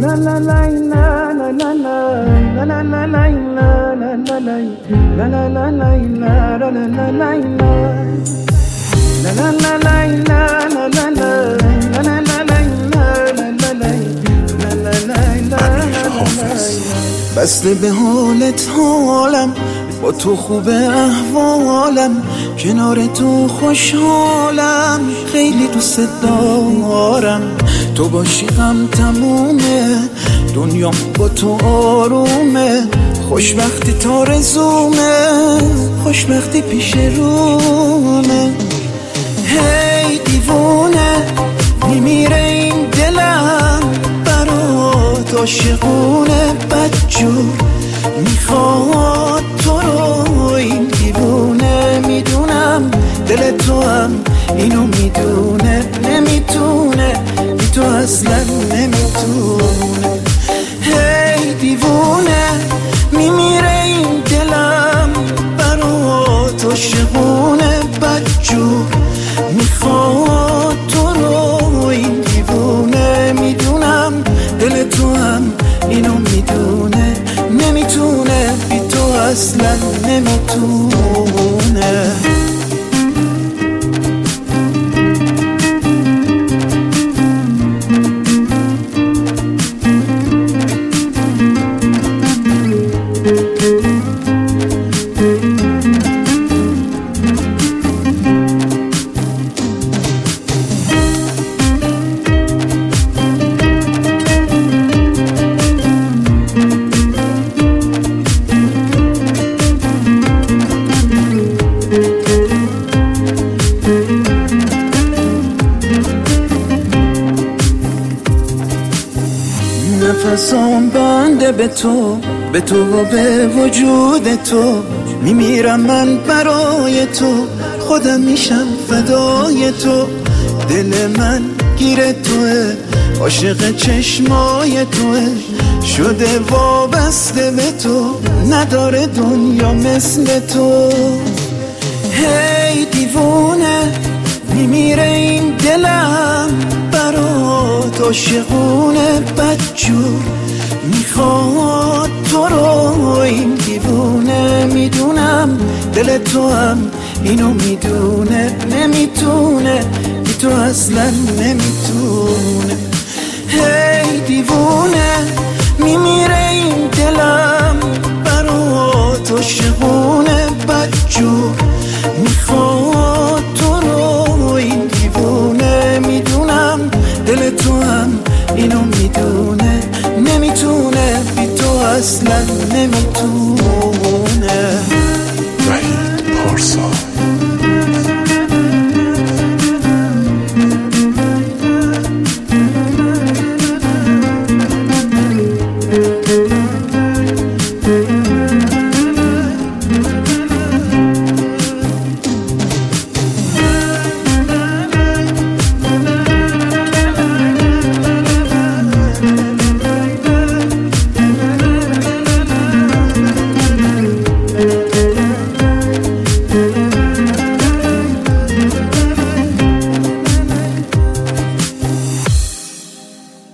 بسته به حالت حالم، با تو خوب احوالم، کنار تو خوشحالم، خیلی دوست دارم. تو باشی غم تمومه، دنیام با تو آرومه، خوشبختی تارزومه، خوشبختی پیش رومه. هی دیوونه میمیره این دلم برات، عاشقونه بدجور میخواد تو رو. این دیوونه میدونم دل تو هم اینو میدونه، نمیتونه بی تو اصلا نمیتونه. هی دیوونه میمیره این دلم برات، عاشقونه بدجور میخواد تو رو. این دیوونه میدونم دل تو هم اینو میدونه، نمیتونه بی تو اصلا نمیتونه. نفسام بنده به تو، به تو و به وجود تو، میمیرم من برای تو، خودم میشم فدای تو. دل من گیر توه، عاشق چشمای توه، شده وابسته به تو، نداره دنیا مثل تو. هی دیوونه میمیره این دلم برات، عاشقونه بدجور میخواد تو رو. این دیوونه میدونم دل تو هم اینو میدونه، نمیتونه بی تو اصلا نمیتونه. هی دیوونه میمیره این دلم برات، عاشقونه بدجور میخواد تو رو. این دیوونه میدونم دل تو هم اینو میدونه، نمیتونه بی تو اصلا نمیتونه.